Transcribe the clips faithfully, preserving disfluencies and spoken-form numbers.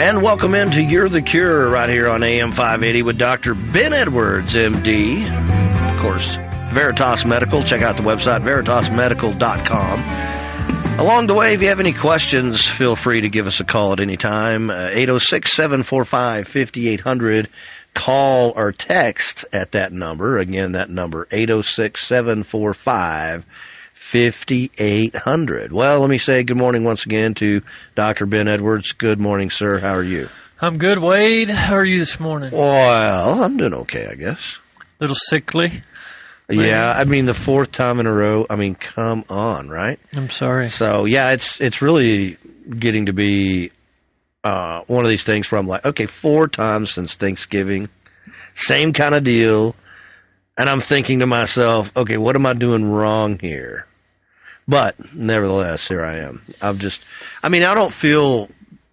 And welcome into You're the Cure right here on A M five eighty with Doctor Ben Edwards, M D. Of course, Veritas Medical. Check out the website, veritas medical dot com. Along the way, if you have any questions, feel free to give us a call at any time. Uh, eight oh six, seven four five, five eight zero zero. Call or text at that number. Again, that number, eight oh six, seven four five, five eight zero zero. Well, let me say good morning once again to Doctor Ben Edwards. Good morning, sir. How are you? I'm good, Wade. How are you this morning? Well, I'm doing okay, I guess. A little sickly. Yeah, I mean, the fourth time in a row. I mean, come on, right? I'm sorry. So, yeah, it's it's really getting to be uh, one of these things where I'm like, okay, four times since Thanksgiving, same kind of deal. And I'm thinking to myself, okay, what am I doing wrong here? But, nevertheless, here I am. I'm just, I mean, I don't feel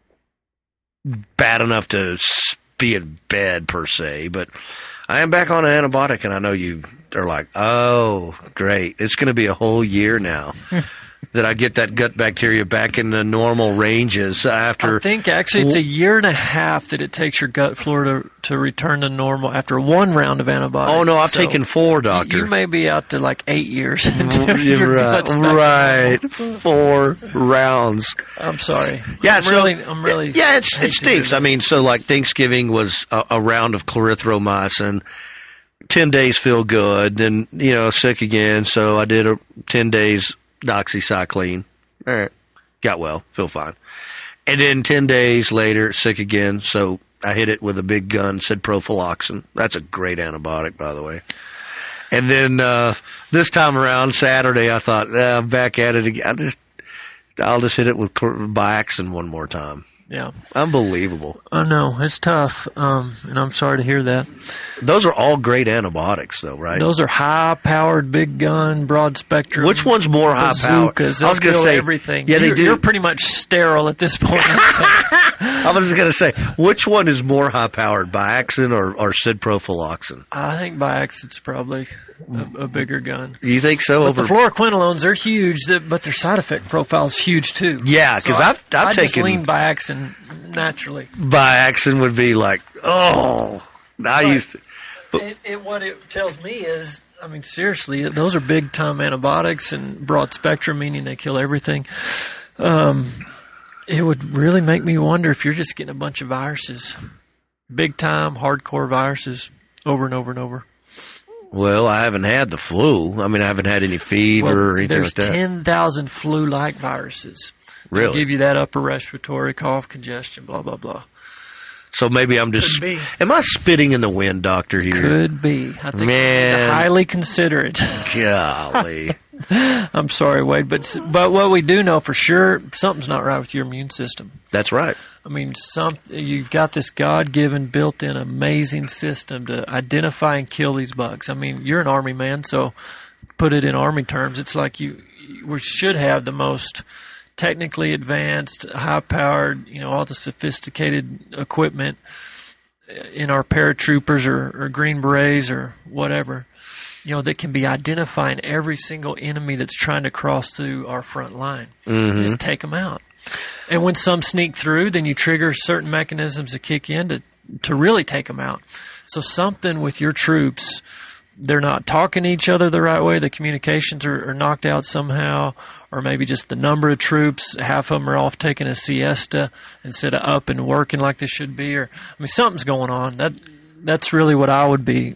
bad enough to be in bed, per se, but I am back on an antibiotic, and I know you are like, oh, great. It's going to be a whole year now that I get that gut bacteria back in the normal ranges after. I think, actually, it's a year and a half that it takes your gut flora to, to return to normal after one round of antibiotics. Oh, no, I've so taken four, doctor. You may be out to like eight years until your right, gut's back right. Four rounds. I'm sorry. Yeah, I'm so, really, I'm really. Yeah, it's, it stinks. I mean, so like Thanksgiving was a, a round of clarithromycin. Ten days feel good, then you know sick again. So I did a ten days doxycycline. All right, got well, feel fine. And then ten days later, sick again. So I hit it with a big gun, said prophyloxin. That's a great antibiotic, by the way. And then uh, this time around, Saturday, I thought eh, I'm back at it again. I just, I'll just hit it with Biaxin one more time. Yeah. Unbelievable. I know. It's tough, um, and I'm sorry to hear that. Those are all great antibiotics, though, right? Those are high-powered, big gun, broad-spectrum. Which one's more high-powered? I was going to say everything. Yeah, they you're, do. You're pretty much sterile at this point. I was going to say, which one is more high-powered, Biaxin or, or ciprofloxacin? I think Biaxin's probably a, a bigger gun. You think so? But over the fluoroquinolones, they're huge, but their side effect profile is huge, too. Yeah, because so I've, I've I taken... just lean Biaxin naturally. Biaxin would be like, oh, I but used to... But, it, it, what it tells me is, I mean, seriously, those are big-time antibiotics and broad spectrum, meaning they kill everything. Um, it would really make me wonder if you're just getting a bunch of viruses, big-time, hardcore viruses, over and over and over. Well, I haven't had the flu. I mean, I haven't had any fever well, or anything like that. There's ten thousand flu-like viruses. Really? They give you that upper respiratory, cough, congestion, blah, blah, blah. So maybe I'm just... Could be. Am I spitting in the wind, doctor, here? Could be. I think Man. highly consider it. Golly. I'm sorry, Wade, but but what we do know for sure, something's not right with your immune system. That's right. I mean, some you've got this God-given, built-in, amazing system to identify and kill these bugs. I mean, you're an Army man, so put it in Army terms, it's like you we should have the most technically advanced, high-powered, you know, all the sophisticated equipment in our paratroopers or, or Green Berets or whatever, you know, that can be identifying every single enemy that's trying to cross through our front line. Mm-hmm. Just take them out. And when some sneak through, then you trigger certain mechanisms to kick in to, to really take them out. So something with your troops, they're not talking to each other the right way, the communications are, are knocked out somehow, or maybe just the number of troops, half of them are off taking a siesta instead of up and working like they should be. Or I mean, something's going on. That That's really what I would be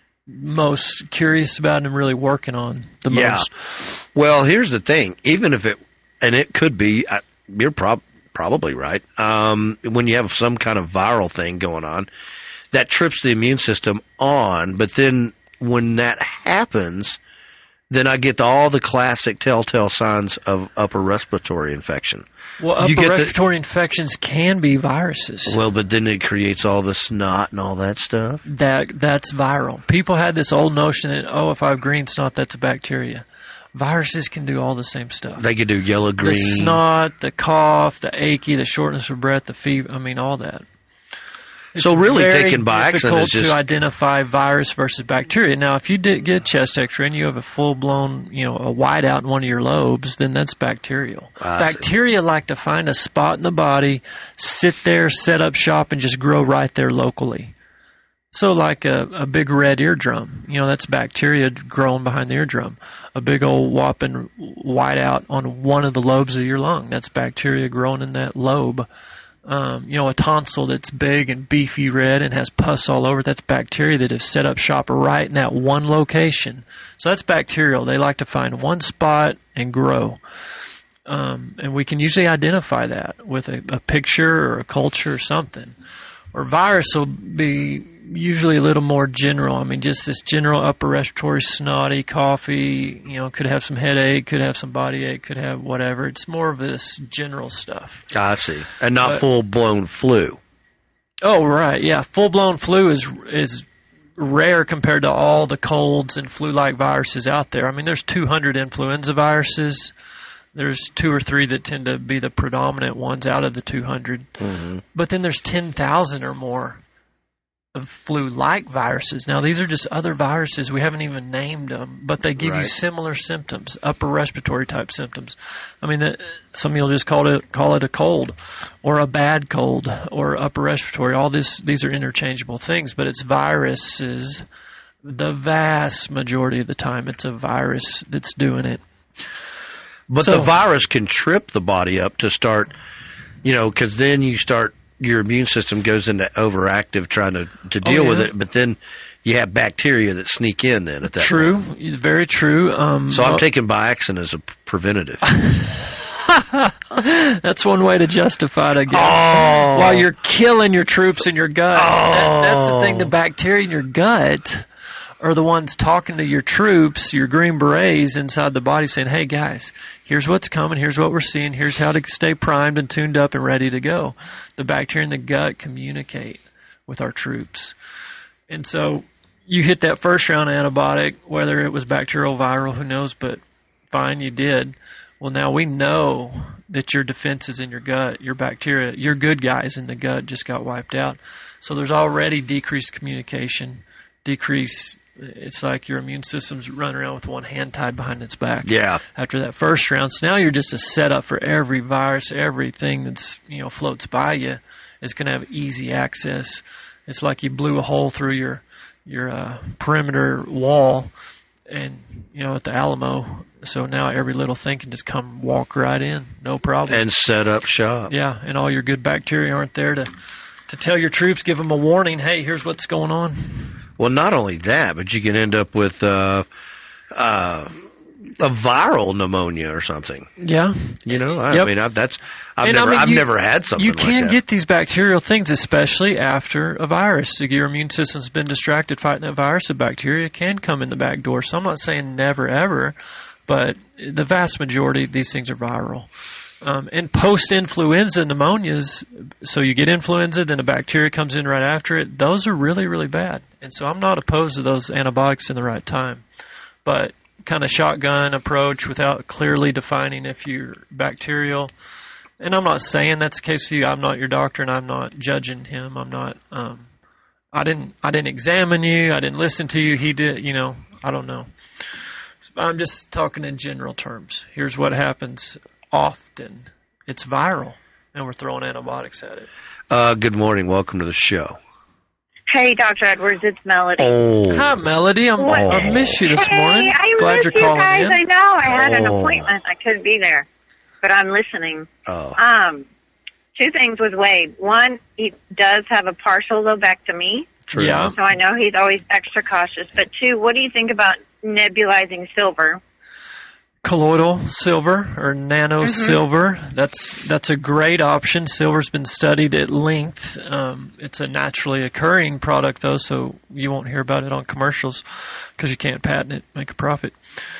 most curious about and really working on the yeah. most. Well, here's the thing. Even if it, and it could be, you're prob- probably right, um, when you have some kind of viral thing going on, that trips the immune system on, but then when that happens, then I get all the classic telltale signs of upper respiratory infection. Well, upper respiratory the, infections can be viruses. Well, but then it creates all the snot and all that stuff. That That's viral. People had this old notion that, oh, if I have green snot, that's a bacteria. Viruses can do all the same stuff. They can do yellow, green. The snot, the cough, the achy, the shortness of breath, the fever, I mean, all that. It's So really very taking Bioxin difficult is just to identify virus versus bacteria. Now, if you did get a chest X-ray and you have a full-blown, you know, a whiteout in one of your lobes, then that's bacterial. I see. Bacteria like to find a spot in the body, sit there, set up shop, and just grow right there locally. So like a, a big red eardrum, you know, that's bacteria growing behind the eardrum. A big old whopping whiteout on one of the lobes of your lung, that's bacteria growing in that lobe. Um, you know, a tonsil that's big and beefy red and has pus all over it, that's bacteria that have set up shop right in that one location. So that's bacterial. They like to find one spot and grow. Um, and we can usually identify that with a, a picture or a culture or something. Or virus will be usually a little more general. I mean, just this general upper respiratory snotty, coughy, you know, could have some headache, could have some body ache, could have whatever. It's more of this general stuff. I see. And not But- full-blown flu. Oh, right. Yeah. Full-blown flu is is rare compared to all the colds and flu-like viruses out there. I mean, there's two hundred influenza viruses. There's two or three that tend to be the predominant ones out of the two hundred. Mm-hmm. But then there's ten thousand or more of flu-like viruses. Now, these are just other viruses. We haven't even named them, but they give you Right. similar symptoms, upper respiratory type symptoms. I mean, that, some of you'll just call it call it a cold or a bad cold or upper respiratory. All this, these are interchangeable things, but it's viruses. The vast majority of the time, it's a virus that's doing it. But So- the virus can trip the body up to start, you know, because then you start, your immune system goes into overactive trying to, to deal Oh, with yeah. it. But then you have bacteria that sneak in then at that True, point. very true. Um, So I'm well- taking Bioxin as a preventative. That's one way to justify it, I guess. Oh. While you're killing your troops in your gut. That- that's the thing. The Oh. bacteria in your gut are the ones talking to your troops, your Green Berets inside the body saying, hey, guys, here's what's coming. Here's what we're seeing. Here's how to stay primed and tuned up and ready to go. The bacteria in the gut communicate with our troops. And so you hit that first round antibiotic, whether it was bacterial, viral, who knows, but fine, you did. Well, now we know that your defenses in your gut, your bacteria, your good guys in the gut just got wiped out. So there's already decreased communication, decrease. It's like your immune system's running around with one hand tied behind its back. Yeah. After that first round, so now you're just a setup for every virus, everything that's, you know, floats by you is going to have easy access. It's like you blew a hole through your your uh, perimeter wall, and you know, at the Alamo. So now every little thing can just come walk right in, no problem. And set up shop. Yeah, and all your good bacteria aren't there to to tell your troops, give them a warning. Hey, here's what's going on. Well, not only that, but you can end up with uh, uh, a viral pneumonia or something. Yeah, You know, I Yep. mean, I've, that's I've And, I never mean, I've you- never had something you like can that. get these bacterial things, especially after a virus. Your immune system's been distracted fighting that virus. The bacteria can come in the back door. So I'm not saying never ever, but the vast majority of these things are viral. Um, and post-influenza pneumonias, so you get influenza, then a bacteria comes in right after it. Those are really, really bad. And so I'm not opposed to those antibiotics in the right time. But kind of shotgun approach without clearly defining if you're bacterial. And I'm not saying that's the case with you. I'm not your doctor, and I'm not judging him. I'm not. Um, I didn't. I didn't examine you. I didn't listen to you. He did. You know. I don't know. I'm just talking in general terms. Here's what happens often. It's viral, and we're throwing antibiotics at it. Uh, good morning. Welcome to the show. Hey, Doctor Edwards, it's Melody. Oh, Hi, Melody. I'm, What? I missed you this hey, morning. I Glad miss you're you calling guys. in. I know. I had an Oh. appointment. I couldn't be there, but I'm listening. oh. Um, two things with Wade. One, he does have a partial lobectomy, True. Yeah. so I know he's always extra cautious. But two, what do you think about nebulizing silver? Colloidal silver or nano silver. That's that's a great option. Silver's been studied at length. Um, it's a naturally occurring product, though, so you won't hear about it on commercials because you can't patent it, make a profit.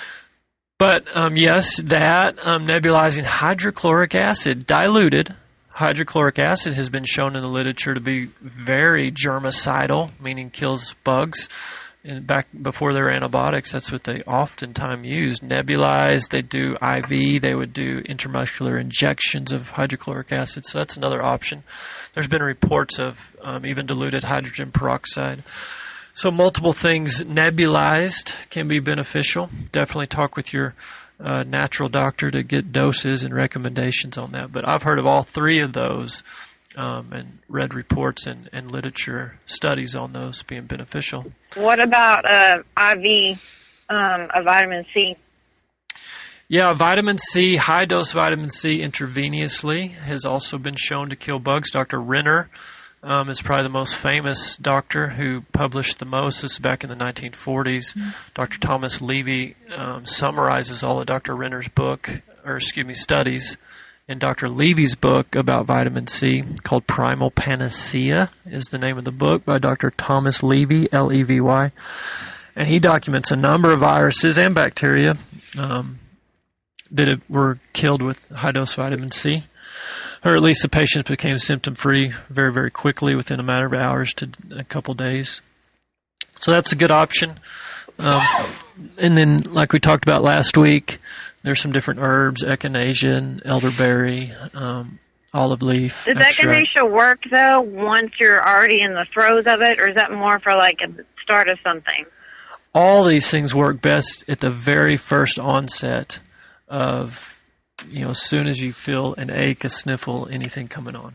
But um, yes, that um, nebulizing hydrochloric acid, diluted hydrochloric acid, has been shown in the literature to be very germicidal, meaning kills bugs. in back before there were antibiotics, that's what they oftentimes used. Nebulized, they do I V, they would do intramuscular injections of hydrochloric acid. So that's another option. There's been reports of um, even diluted hydrogen peroxide. So multiple things. Nebulized can be beneficial. Definitely talk with your uh, natural doctor to get doses and recommendations on that. But I've heard of all three of those um, and read reports and, and literature studies on those being beneficial. What about uh, I V um, of vitamin C? Yeah, vitamin C, high-dose vitamin C intravenously has also been shown to kill bugs. Doctor Renner Um, is probably the most famous doctor who published the most. This is back in the nineteen forties. Mm-hmm. Doctor Thomas Levy um, summarizes all of Doctor Renner's book, or excuse me, studies in Doctor Levy's book about vitamin C called Primal Panacea is the name of the book by Doctor Thomas Levy, L E V Y. And he documents a number of viruses and bacteria um, that have, were killed with high-dose vitamin C. Or at least the patient became symptom-free very, very quickly within a matter of hours to a couple days. So that's a good option. Um, and then, like we talked about last week, there's some different herbs, echinacea, and elderberry, um, olive leaf. Does extract. echinacea work, though, once you're already in the throes of it, or is that more for, like, a start of something? All these things work best at the very first onset of, you know, as soon as you feel an ache, a sniffle, anything coming on.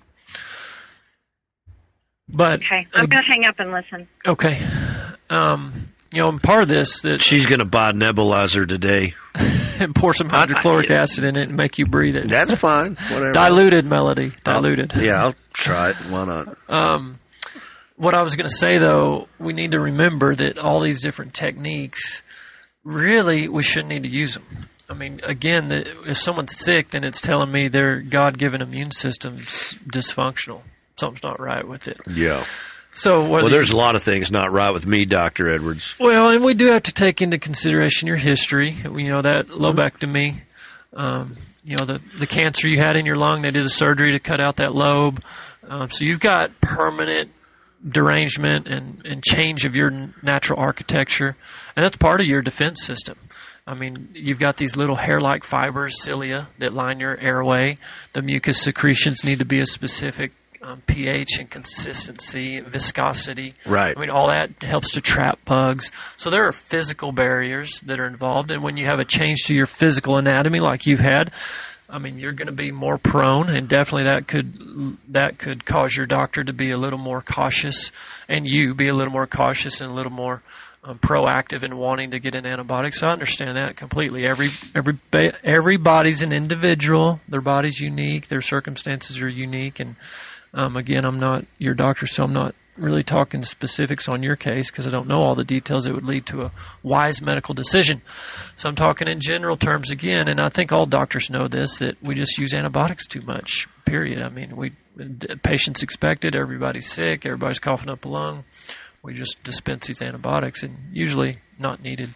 But okay, I'm uh, going to hang up and listen. Okay. Um, you know, and part of this that she's going to buy a nebulizer today and pour some hydrochloric acid in it and make you breathe it. That's fine. Whatever. Diluted, Melody. Diluted. I'll, yeah, I'll try it. Why not? Um, what I was going to say, though, we need to remember that all these different techniques, really, we shouldn't need to use them. I mean, again, if someone's sick, then it's telling me their God-given immune system's dysfunctional. Something's not right with it. Yeah. So, well, there's you, a lot of things not right with me, Doctor Edwards. Well, and we do have to take into consideration your history. You know, that lobectomy, um, you know, the, the cancer you had in your lung, they did a surgery to cut out that lobe. Um, so you've got permanent derangement and, and change of your natural architecture, and that's part of your defense system. I mean, you've got these little hair-like fibers, cilia, that line your airway. The mucus secretions need to be a specific um, pH and consistency, viscosity. Right. I mean, all that helps to trap bugs. So there are physical barriers that are involved, and when you have a change to your physical anatomy like you've had, I mean, you're going to be more prone, and definitely that could that could cause your doctor to be a little more cautious, and you be a little more cautious and a little more Um, proactive in wanting to get an antibiotic. So I understand that completely. Every every everybody's an individual. Their body's unique. Their circumstances are unique. And um, again, I'm not your doctor, so I'm not really talking specifics on your case because I don't know all the details that would lead to a wise medical decision. So I'm talking in general terms again, and I think all doctors know this, that we just use antibiotics too much, period. I mean, we patients expect it. Everybody's sick. Everybody's coughing up a lung. We just dispense these antibiotics, and usually not needed.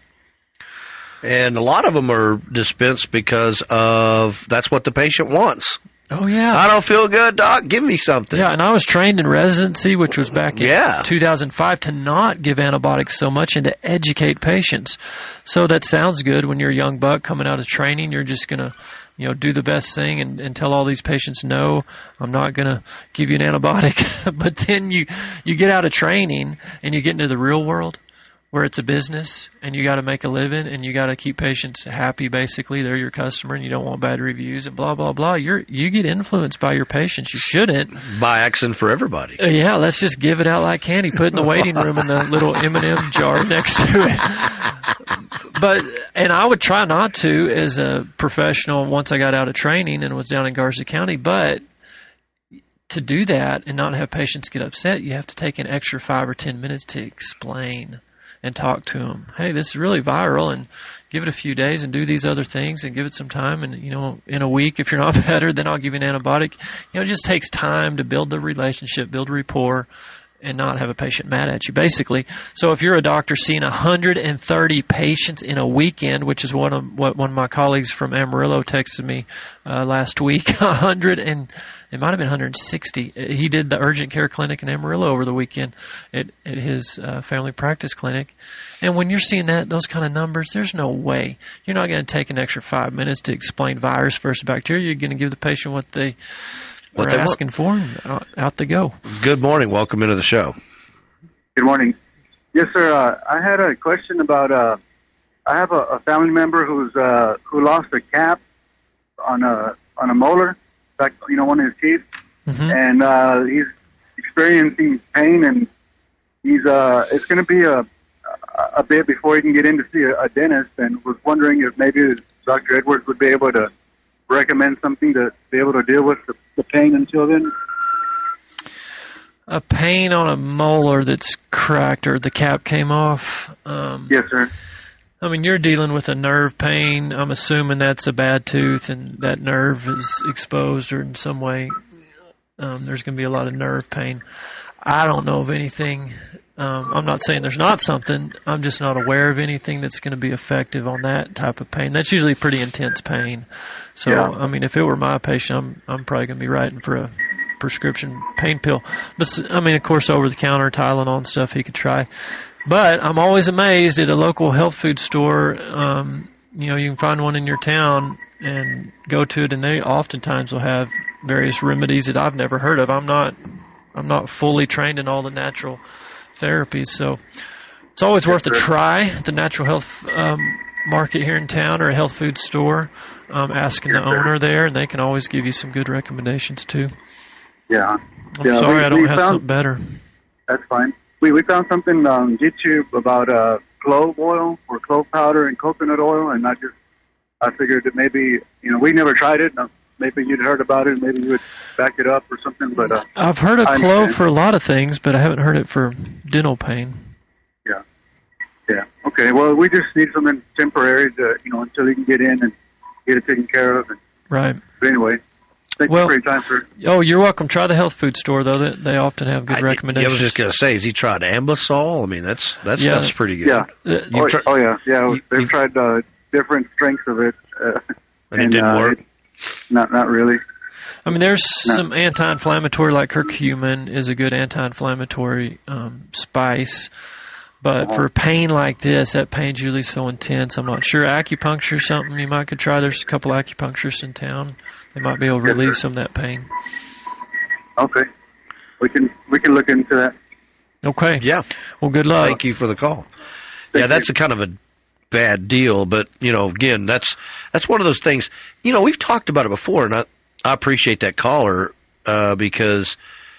And a lot of them are dispensed because of that's what the patient wants. Oh, yeah. I don't feel good, doc. Give me something. Yeah, and I was trained in residency, which was back in yeah. two thousand five, to not give antibiotics so much and to educate patients. So that sounds good when you're a young buck coming out of training. You're just going to, you know, do the best thing and, and tell all these patients, no, I'm not going to give you an antibiotic. But then you, you get out of training and you get into the real world where it's a business and you got to make a living and you got to keep patients happy. Basically, they're your customer and you don't want bad reviews and blah, blah, blah. You're, you get influenced by your patients. You shouldn't. By accident for everybody. Uh, yeah, let's just give it out like candy. Put it in the waiting room in the little M and M jar next to it. But, and I would try not to as a professional once I got out of training and was down in Garza County, but to do that and not have patients get upset, you have to take an extra five or ten minutes to explain and talk to them. Hey, this is really viral, and give it a few days and do these other things and give it some time. And, you know, in a week, if you're not better, then I'll give you an antibiotic. You know, it just takes time to build the relationship, build rapport, and not have a patient mad at you, basically. So if you're a doctor seeing one hundred thirty patients in a weekend, which is one of what one of my colleagues from Amarillo texted me uh, last week, one hundred It might have been one hundred sixty. He did the urgent care clinic in Amarillo over the weekend at, at his uh, family practice clinic. And when you're seeing that, those kind of numbers, there's no way. You're not going to take an extra five minutes to explain virus versus bacteria. You're going to give the patient what they What were they asking want. for, and out, out they go. Good morning. Welcome into the show. Good morning. Yes, sir. Uh, I had a question about. Uh, I have a, a family member who's uh, who lost a cap on a on a molar, like you know, one of his teeth, Mm-hmm. and uh, he's experiencing pain, and he's uh, it's going to be a a bit before he can get in to see a, a dentist, and was wondering if maybe Doctor Edwards would be able to recommend something to be able to deal with the, the pain until then. A pain on a molar that's cracked or the cap came off. Um, Yes, sir. I mean, you're dealing with a nerve pain. I'm assuming that's a bad tooth and that nerve is exposed or in some way um, there's going to be a lot of nerve pain. I don't know of anything. Um, I'm not saying there's not something. I'm just not aware of anything that's going to be effective on that type of pain. That's usually pretty intense pain. So, Yeah. I mean, if it were my patient, I'm I'm probably going to be writing for a prescription pain pill. But, I mean, of course, over-the-counter Tylenol and stuff he could try. But I'm always amazed at a local health food store. Um, you know, you can find one in your town and go to it, and they oftentimes will have various remedies that I've never heard of. I'm not I'm not fully trained in all the natural therapies, so it's always worth a try at the natural health um, market here in town or a health food store, um, asking the owner there, and they can always give you some good recommendations too. Yeah. I'm Yeah, sorry we- I don't we have found- something better. That's fine. We we found something on YouTube about uh, clove oil or clove powder and coconut oil, and I just I figured that maybe you know we never tried it. uh, Maybe you'd heard about it, maybe you would back it up or something. But uh, I've heard of I clove understand. for a lot of things, but I haven't heard it for dental pain. yeah, yeah. Okay. Well, we just need something temporary to you know until he can get in and get it taken care of. And, Right. but anyway, thank Well- you for your time, sir. Oh, you're welcome. Try the health food store, though. They, they often have good I, recommendations. I was just going to say, has he tried Ambisol? I mean, that's that's Yeah. that's pretty good. Yeah. Uh, You Oh, try- oh yeah, yeah. you- They've you- tried uh, different strengths of it, uh, And it didn't uh, work? it- not not really. I mean, there's No. some anti-inflammatory, like curcumin is a good anti-inflammatory um, spice. But Uh-huh. for pain like this, that pain's usually so intense, I'm not sure. Acupuncture is something you might could try. There's a couple acupuncturists in town. They might be able to Yes, relieve sir. some of that pain. Okay, we can we can look into that. Okay. Yeah. Well, good luck. Thank you for the call. Thank yeah, that's you. a kind of a bad deal, but you know, again, that's that's one of those things. You know, we've talked about it before, and I, I appreciate that caller uh, because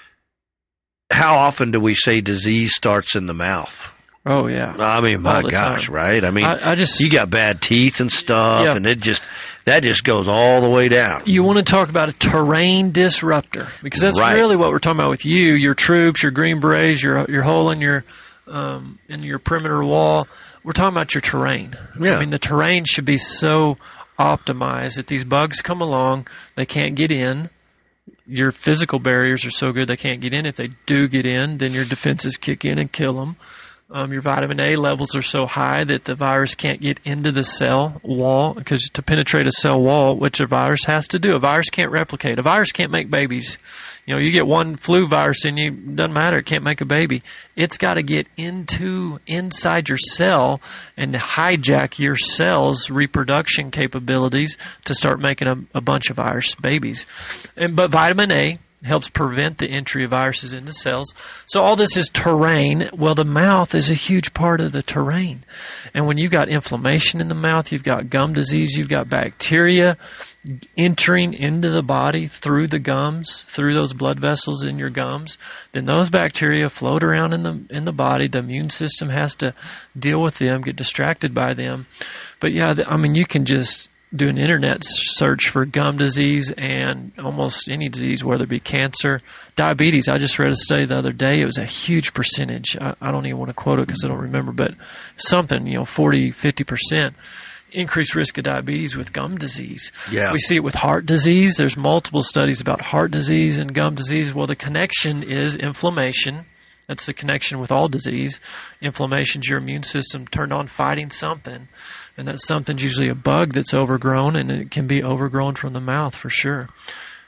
how often do we say disease starts in the mouth? Oh, yeah. I mean, my All the gosh, time. right? I mean, I, I just... you got bad teeth and stuff, Yeah. and it just that just goes all the way down. You want to talk about a terrain disruptor, because that's Right. really what we're talking about with you, your troops, your Green Berets, your your hole in your um, in your perimeter wall. We're talking about your terrain. Yeah. I mean, the terrain should be so optimized that these bugs come along, they can't get in. Your physical barriers are so good they can't get in. If they do get in, then your defenses kick in and kill them. Um, your vitamin A levels are so high that the virus can't get into the cell wall, because to penetrate a cell wall, which a virus has to do, a virus can't replicate. A virus can't make babies. You know, you get one flu virus in you, doesn't matter, it can't make a baby. It's got to get into inside your cell and hijack your cell's reproduction capabilities to start making a, a bunch of virus babies. And but vitamin A helps prevent the entry of viruses into cells. So all this is terrain. Well, the mouth is a huge part of the terrain. And when you've got inflammation in the mouth, you've got gum disease, you've got bacteria entering into the body through the gums, through those blood vessels in your gums, then those bacteria float around in the in the body. The immune system has to deal with them, get distracted by them. But yeah, I mean, you can just do an internet search for gum disease and almost any disease, whether it be cancer, diabetes. I just read a study the other day. It was a huge percentage. I, I don't even want to quote it because I don't remember, but something, you know, forty, fifty percent increased risk of diabetes with gum disease. Yeah. We see it with heart disease. There's multiple studies about heart disease and gum disease. Well, the connection is inflammation. That's the connection with all disease. Inflammation's your immune system turned on fighting something. And that something's usually a bug that's overgrown, and it can be overgrown from the mouth for sure.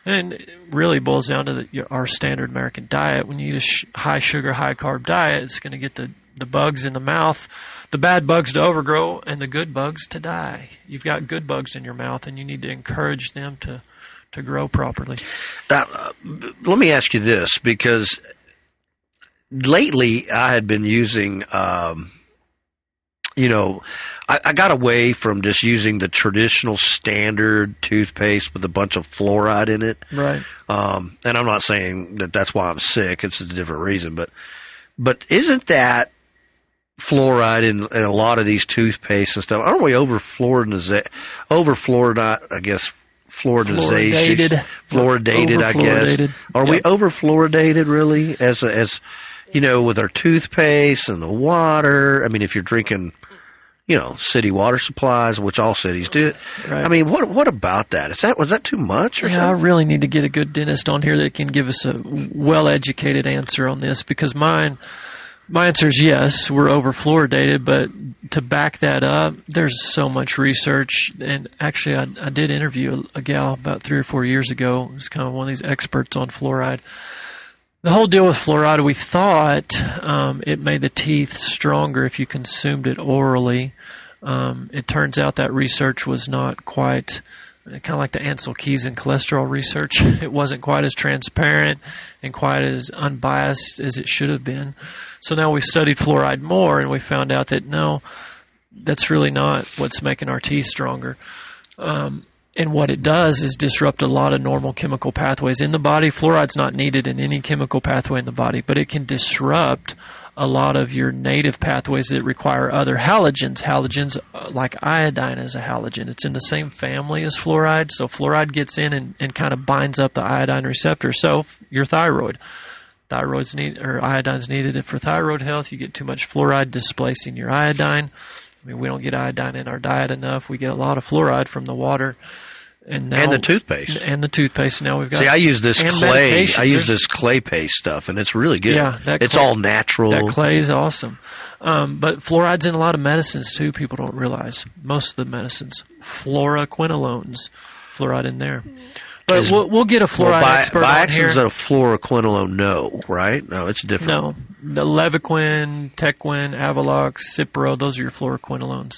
And it really boils down to the, your, our standard American diet. When you eat a sh- high sugar, high carb diet, it's going to get the, the bugs in the mouth, the bad bugs to overgrow, and the good bugs to die. You've got good bugs in your mouth, and you need to encourage them to, to grow properly. Now, uh, let me ask you this, because lately I had been using, um, you know, I, I got away from just using the traditional standard toothpaste with a bunch of fluoride in it. Right. Um, and I'm not saying that that's why I'm sick. It's a different reason. But but isn't that fluoride in, in a lot of these toothpastes and stuff? Aren't we over fluoridated? Over fluoride, I guess. Fluoridization. Fluoridated. Fluoridated, I guess. Fluoridated. Are Yep. we over fluoridated really? As a, as you know, with our toothpaste and the water. I mean, if you're drinking, you know, city water supplies, which all cities do. Right. I mean, what what about that? Is that was that too much or Yeah, I something? really need to get a good dentist on here that can give us a well-educated answer on this, because mine, my answer is yes, we're over-fluoridated, but to back that up, there's so much research. And actually, I, I did interview a, a gal about three or four years ago who's kind of one of these experts on fluoride. The whole deal with fluoride, we thought um, it made the teeth stronger if you consumed it orally. Um, it turns out that research was not quite, kind of like the Ansel Keys and cholesterol research. It wasn't quite as transparent and quite as unbiased as it should have been. So now we've studied fluoride more, and we found out that no, that's really not what's making our teeth stronger. Um, And what it does is disrupt a lot of normal chemical pathways in the body. Fluoride's not needed in any chemical pathway in the body, but it can disrupt a lot of your native pathways that require other halogens. Halogens, uh, like iodine is a halogen. It's in the same family as fluoride, so fluoride gets in and, and kind of binds up the iodine receptor. So f- your thyroid. Thyroid's need, or iodine's needed for thyroid health. You get too much fluoride displacing your iodine. I mean, we don't get iodine in our diet enough. We get a lot of fluoride from the water, and now And the toothpaste. and the toothpaste. Now we've got. See, I use this and clay. medications. I use There's- this clay paste stuff, and it's really good. Yeah, that it's clay- all natural. That clay is awesome, um, but fluoride's in a lot of medicines too. People don't realize most of the medicines. Fluoroquinolones, fluoride in there. But Is- we'll, we'll get a fluoride Well, bi- expert on here. Bioxin's a fluoroquinolone, no, right? No, it's different. No, the Levaquin, Tequin, Avalox, Cipro, those are your fluoroquinolones.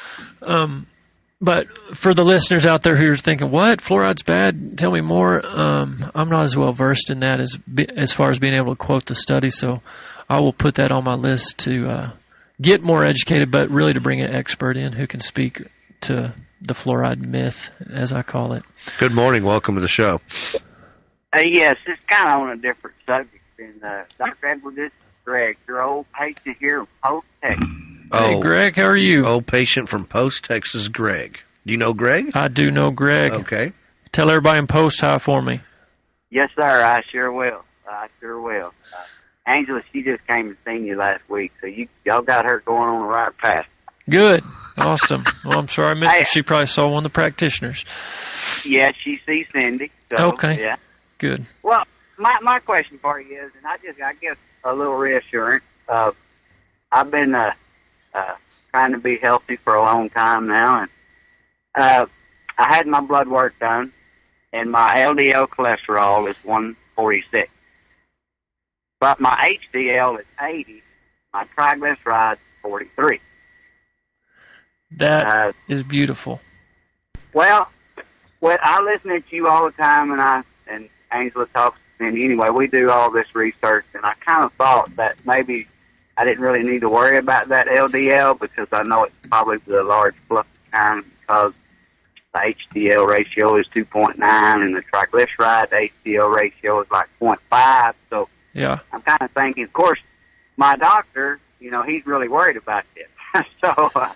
Um, but for the listeners out there who are thinking, what, fluoride's bad? Tell me more. Um, I'm not as well versed in that as as far as being able to quote the study, so I will put that on my list to uh, get more educated, but really to bring an expert in who can speak to the fluoride myth, as I call it. Good morning. Welcome to the show. Uh, yes, it's kind of on a different subject. And uh, Doctor Edward, this is Greg, your old patient here in Post, Texas. Hey, Greg, how are you? Old patient from Post, Texas, Greg. Do you know Greg? I do know Greg. Okay. Tell everybody in Post hi for me. Yes, sir, I sure will. I sure will. Uh, Angela, she just came and seen you last week, so you y'all got her going on the right path. Good. Awesome. Well, I'm sorry I missed Hey. it. She probably saw one of the practitioners. Yeah, she sees Cindy. So, Okay. Yeah. Good. Well, my my question for you is, and I just I guess a little reassurance. Uh, I've been uh, uh, trying to be healthy for a long time now, and uh, I had my blood work done, and my L D L cholesterol is one forty-six, but my H D L is eighty. My triglycerides is forty-three. That Uh, is beautiful. Well, well, I listen to you all the time, and I and Angela talks to me. Anyway, we do all this research, and I kind of thought that maybe I didn't really need to worry about that L D L because I know it's probably the large fluffy kind because the H D L ratio is two point nine, and the triglyceride H D L ratio is like zero point five. So Yeah. I'm kind of thinking, of course, my doctor, you know, he's really worried about this. so. Uh,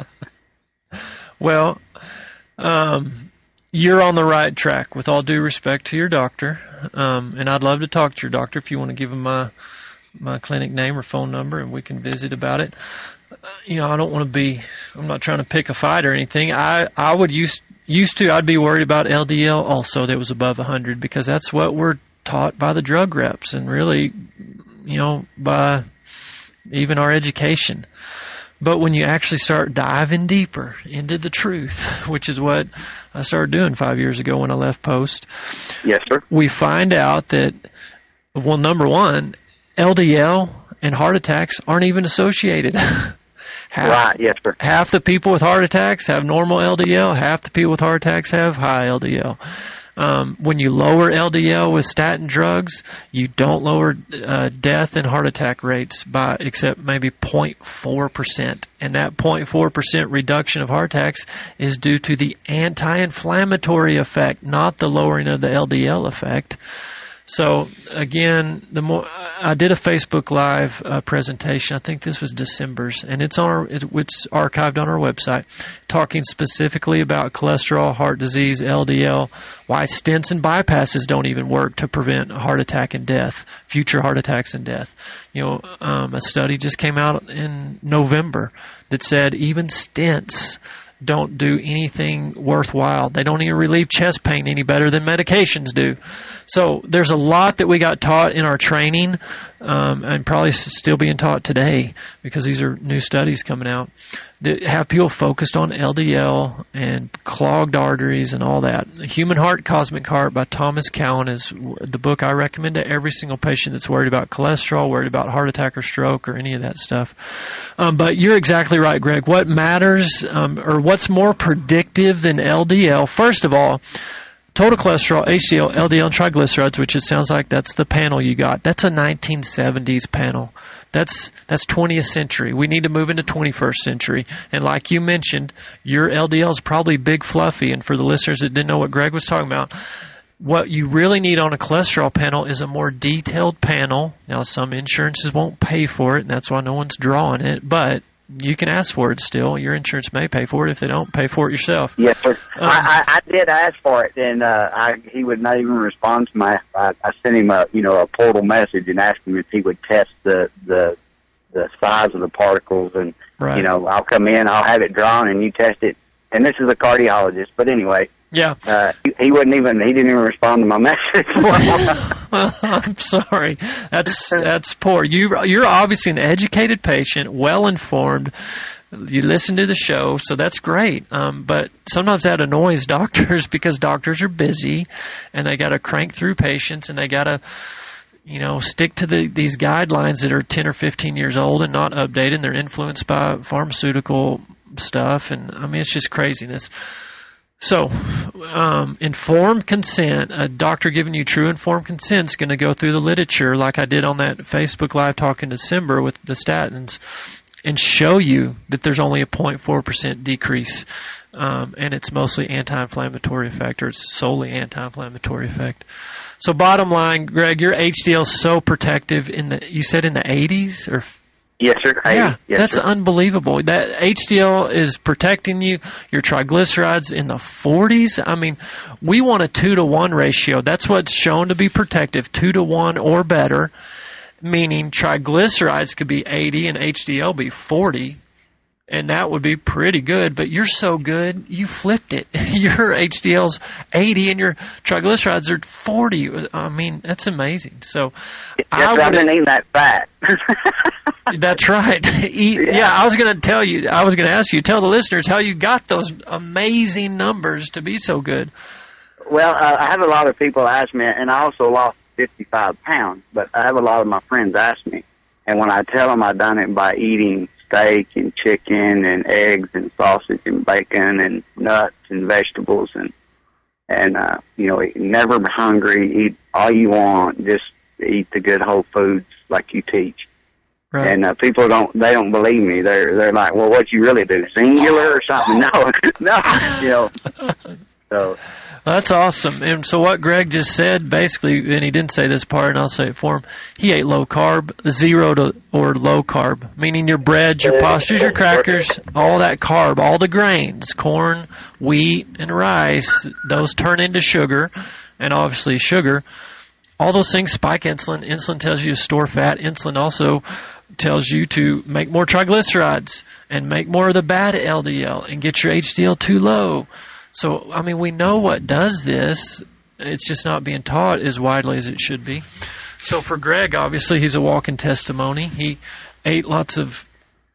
Well, um, you're on the right track, with all due respect to your doctor. Um, and I'd love to talk to your doctor if you want to give him my my clinic name or phone number, and we can visit about it. Uh, you know, I don't want to be, I'm not trying to pick a fight or anything. I, I would use, used to, I'd be worried about L D L also that was above one hundred, because that's what we're taught by the drug reps and really, you know, by even our education. But when you actually start diving deeper into the truth, which is what I started doing five years ago when I left Post, Yes, sir. we find out that, well, number one, L D L and heart attacks aren't even associated. half, Right, yes, sir. half the people with heart attacks have normal L D L, half the people with heart attacks have high L D L. Um, when you lower L D L with statin drugs, you don't lower uh, death and heart attack rates by except maybe zero point four percent. And that zero point four percent reduction of heart attacks is due to the anti-inflammatory effect, not the lowering of the L D L effect. So again, the more I did a Facebook Live uh, presentation. I think this was December's, and it's on our, it's archived on our website, talking specifically about cholesterol, heart disease, L D L, why stents and bypasses don't even work to prevent a heart attack and death, future heart attacks and death. You know, um, a study just came out in November that said even stents don't do anything worthwhile. They don't even relieve chest pain any better than medications do. So there's a lot that we got taught in our training, um, and probably still being taught today because these are new studies coming out that have people focused on L D L and clogged arteries and all that. Human Heart, Cosmic Heart by Thomas Cowan is the book I recommend to every single patient that's worried about cholesterol, worried about heart attack or stroke or any of that stuff. Um, but you're exactly right, Greg. What matters, um, or what's more predictive than L D L? First of all, total cholesterol, H D L, L D L, and triglycerides, which it sounds like that's the panel you got. That's a nineteen seventies panel. That's that's twentieth century. We need to move into twenty-first century. And like you mentioned, your L D L is probably big fluffy. And for the listeners that didn't know what Greg was talking about, what you really need on a cholesterol panel is a more detailed panel. Now, some insurances won't pay for it, and that's why no one's drawing it. But you can ask for it still. Your insurance may pay for it. If they don't, pay for it yourself. Yes, sir. Um, I, I, I did ask for it, and uh, I, he would not even respond to my. I, I sent him a you know a portal message and asked him if he would test the the the size of the particles, and Right. you know I'll come in, I'll have it drawn, and you test it. And this is a cardiologist, but anyway. Yeah. Uh, he, he wouldn't even. He didn't even respond to my message. I'm sorry. That's that's poor. You you're obviously an educated patient, well informed. You listen to the show, so that's great. Um, but sometimes that annoys doctors because doctors are busy, and they got to crank through patients, and they got to, you know, stick to the, these guidelines that are ten or fifteen years old and not updated. And they're influenced by pharmaceutical stuff, and I mean it's just craziness. So, um, informed consent, a doctor giving you true informed consent is going to go through the literature like I did on that Facebook Live talk in December with the statins and show you that there's only a zero point four percent decrease, um, and it's mostly anti-inflammatory effect, or it's solely anti-inflammatory effect. So bottom line, Greg, your H D L is so protective in the, you said in the eighties or Yes, sir. Hey, yeah, yes, that's sir. unbelievable. That H D L is protecting you. Your triglycerides in the forties. I mean, we want a two to one ratio. That's what's shown to be protective, two to one or better. Meaning triglycerides could be eighty and H D L be forty, and that would be pretty good. But you're so good, you flipped it. Your H D L's eighty and your triglycerides are forty. I mean, that's amazing. So, Yes, I I've would. been eating that fat. That's right. Eat, yeah. Yeah. I was going to tell you, I was going to ask you, tell the listeners how you got those amazing numbers to be so good. Well, uh, I have a lot of people ask me, and I also lost fifty-five pounds, but I have a lot of my friends ask me. And when I tell them I've done it by eating steak and chicken and eggs and sausage and bacon and nuts and vegetables and, and uh, you know, never be hungry, eat all you want, just eat the good whole foods like you teach. Right. And uh, people don't, they don't believe me. They're, they're like, well, what you really do, singular or something? No, no, you know. So That's awesome. And so what Greg just said, basically, and he didn't say this part, and I'll say it for him, he ate low carb, zero to or low carb, meaning your breads, your pastas, your crackers, all that carb, all the grains, corn, wheat, and rice, those turn into sugar, and obviously sugar. All those things spike insulin. Insulin tells you to store fat. Insulin also tells you to make more triglycerides and make more of the bad L D L and get your H D L too low. So, I mean, we know what does this. It's just not being taught as widely as it should be. So for Greg, obviously, he's a walking testimony. He ate lots of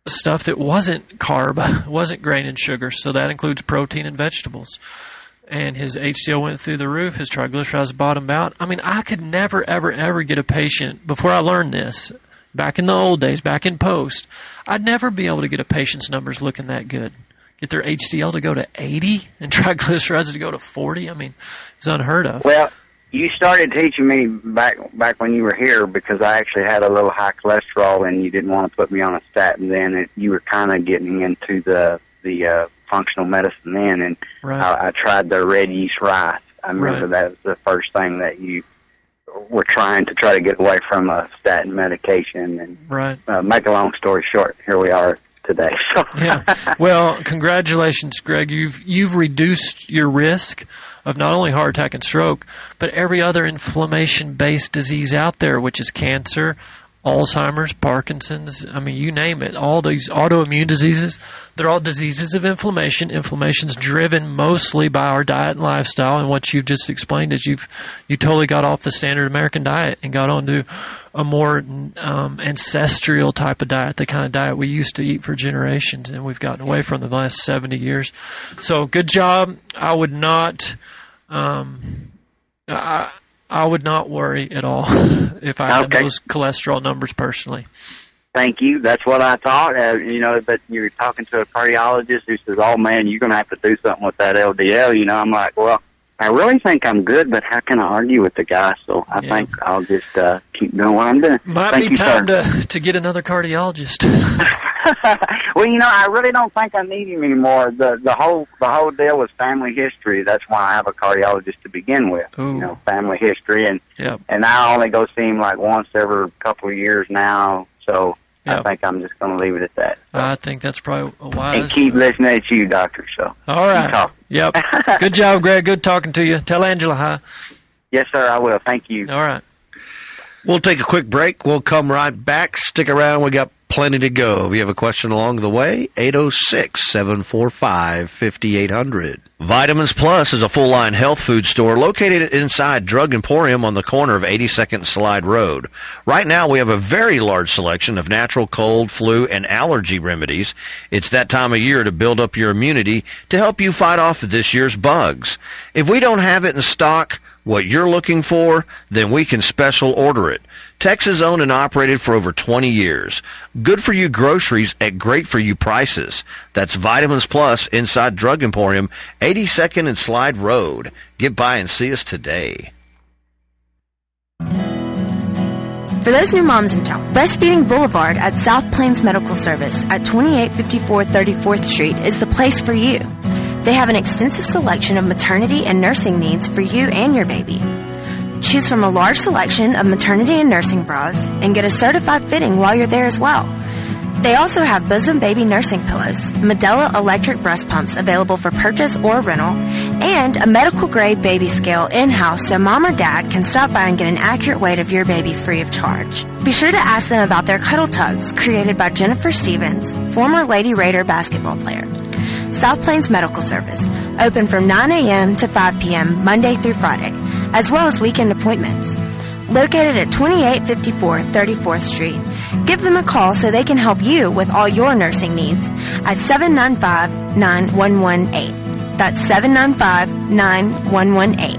stuff that wasn't carb, wasn't grain and sugar. So that includes protein and vegetables. And his H D L went through the roof. His triglycerides bottomed out. I mean, I could never, ever, ever get a patient, before I learned this, back in the old days, back in post, I'd never be able to get a patient's numbers looking that good. Get their H D L to go to eighty and triglycerides to go to forty. I mean, it's unheard of. Well, you started teaching me back back when you were here, because I actually had a little high cholesterol, and you didn't want to put me on a statin then. And you were kind of getting into the the uh, functional medicine then, and right. I, I tried the red yeast rice. I remember Right. that was the first thing that you were trying to try to get away from a statin medication. And Right. uh, make a long story short, here we are today. So. Yeah. Well, congratulations, Greg. You've you've reduced your risk of not only heart attack and stroke, but every other inflammation-based disease out there, which is cancer, Alzheimer's, Parkinson's, I mean, you name it. All these autoimmune diseases, they're all diseases of inflammation. Inflammation's driven mostly by our diet and lifestyle, and what you've just explained is you've you totally got off the standard American diet and got onto a more um, ancestral type of diet, the kind of diet we used to eat for generations, and we've gotten away from the last seventy years. So good job. I would not... Um, I, I would not worry at all if I had Okay. those cholesterol numbers personally. Thank you. That's what I thought. Uh, you know, but you're talking to a cardiologist who says, "Oh man, you're going to have to do something with that L D L." You know, I'm like, well, I really think I'm good, but how can I argue with the guy? So I Yeah. think I'll just uh, keep doing what I'm doing. Might Thank be you, time sir. to to get another cardiologist. Well, you know, I really don't think I need him anymore. The the whole the whole deal was family history. That's why I have a cardiologist to begin with. Ooh. You know, family history, and Yep. and I only go see him like once every couple of years now. So I Yep. think I'm just going to leave it at that. I think that's probably a wise. And keep listening to you, doctor. So All right. talk. Yep. Good job, Greg. Good talking to you. Tell Angela hi. Yes, sir. I will. Thank you. All right. We'll take a quick break. We'll come right back. Stick around. We got plenty to go. If you have a question along the way, eight oh six, seven four five, five eight zero zero. Vitamins Plus is a full-line health food store located inside Drug Emporium on the corner of eighty-second Slide Road. Right now, we have a very large selection of natural cold, flu, and allergy remedies. It's that time of year to build up your immunity to help you fight off this year's bugs. If we don't have it in stock, what you're looking for, then we can special order it. Texas owned and operated for over twenty years. Good for you groceries at great for you prices. That's Vitamins Plus inside Drug Emporium, eighty-second and Slide Road. Get by and see us today. For those new moms in town, Breastfeeding Boulevard at South Plains Medical Service at twenty-eight fifty-four thirty-fourth Street is the place for you. They have an extensive selection of maternity and nursing needs for you and your baby. Choose from a large selection of maternity and nursing bras and get a certified fitting while you're there as well. They also have bosom baby nursing pillows, Medela electric breast pumps available for purchase or rental, and a medical grade baby scale in-house so mom or dad can stop by and get an accurate weight of your baby free of charge. Be sure to ask them about their Cuddle Tugs created by Jennifer Stevens, former Lady Raider basketball player. South Plains Medical Service, open from nine a.m. to five p.m. Monday through Friday, as well as weekend appointments. Located at twenty-eight fifty-four thirty-fourth Street, give them a call so they can help you with all your nursing needs at seven nine five, nine one one eight. That's seven nine five, nine one one eight.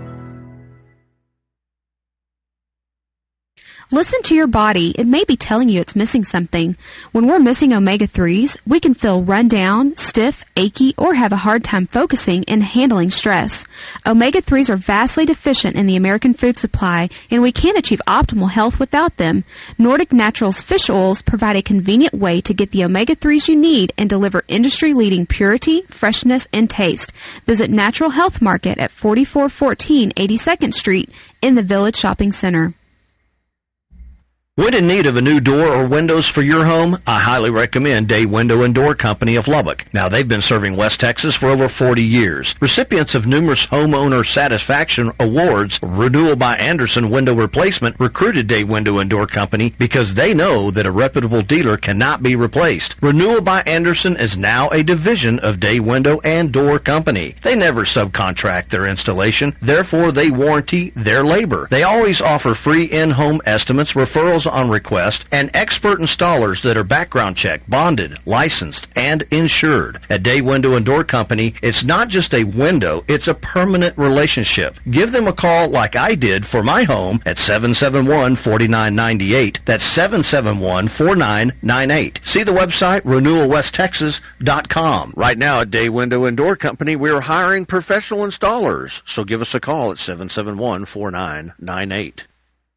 Listen to your body. It may be telling you it's missing something. When we're missing omega threes, we can feel run down, stiff, achy, or have a hard time focusing and handling stress. omega threes are vastly deficient in the American food supply, and we can't achieve optimal health without them. Nordic Naturals fish oils provide a convenient way to get the omega threes you need and deliver industry-leading purity, freshness, and taste. Visit Natural Health Market at forty-four fourteen eighty-second Street in the Village Shopping Center. When in need of a new door or windows for your home, I highly recommend Day Window and Door Company of Lubbock. Now, they've been serving West Texas for over forty years. Recipients of numerous homeowner satisfaction awards, Renewal by Anderson Window Replacement recruited Day Window and Door Company because they know that a reputable dealer cannot be replaced. Renewal by Anderson is now a division of Day Window and Door Company. They never subcontract their installation, therefore they warranty their labor. They always offer free in-home estimates, referrals, installs on request, and expert installers that are background checked, bonded, licensed, and insured. At Day Window and Door Company, it's not just a window, it's a permanent relationship. Give them a call like I did for my home at seven seven one, four nine nine eight. That's seven seven one, four nine nine eight. See the website, renewal west texas dot com. Right now at Day Window and Door Company, we're hiring professional installers, so give us a call at seven seven one, four nine nine eight.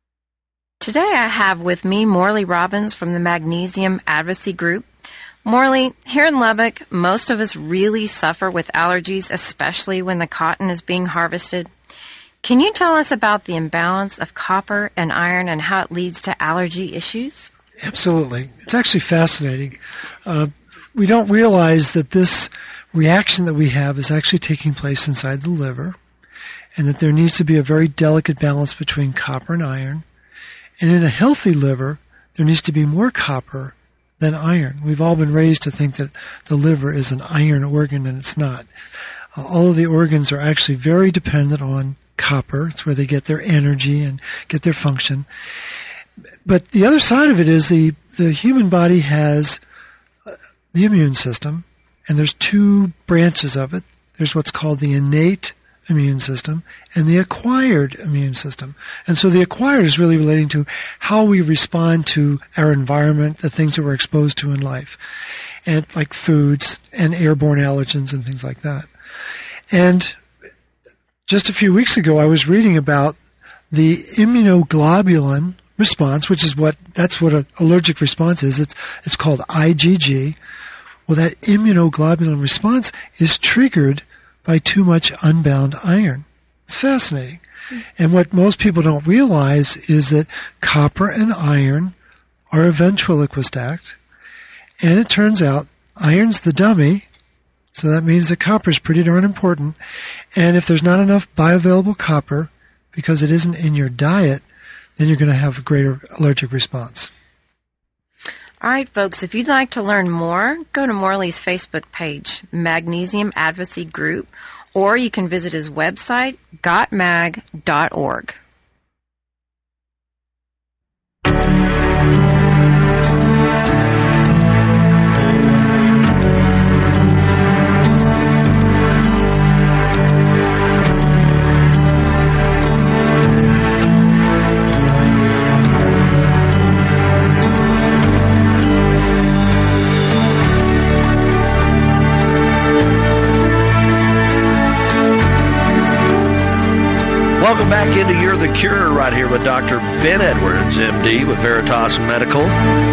Today I have with me Morley Robbins from the Magnesium Advocacy Group. Morley, here in Lubbock, most of us really suffer with allergies, especially when the cotton is being harvested. Can you tell us about the imbalance of copper and iron and how it leads to allergy issues? Absolutely. It's actually fascinating. Uh, we don't realize that this reaction that we have is actually taking place inside the liver, and that there needs to be a very delicate balance between copper and iron. And in a healthy liver, there needs to be more copper than iron. We've all been raised to think that the liver is an iron organ, and it's not. Uh, all of the organs are actually very dependent on copper. It's where they get their energy and get their function. But the other side of it is the, the human body has uh, the immune system, and there's two branches of it. There's what's called the innate immune system and the acquired immune system. And so the acquired is really relating to how we respond to our environment, the things that we're exposed to in life, and like foods and airborne allergens and things like that. And just a few weeks ago, I was reading about the immunoglobulin response, which is what, that's what an allergic response is. It's, it's called I G G. Well, that immunoglobulin response is triggered by too much unbound iron. It's fascinating. And what most people don't realize is that copper and iron are a ventriloquist act. And it turns out iron's the dummy, so that means that copper is pretty darn important. And if there's not enough bioavailable copper, because it isn't in your diet, then you're going to have a greater allergic response. All right, folks, if you'd like to learn more, go to Morley's Facebook page, Magnesium Advocacy Group, or you can visit his website, got mag dot org. Welcome back into You're the Cure right here with Doctor Ben Edwards, M D, with Veritas Medical.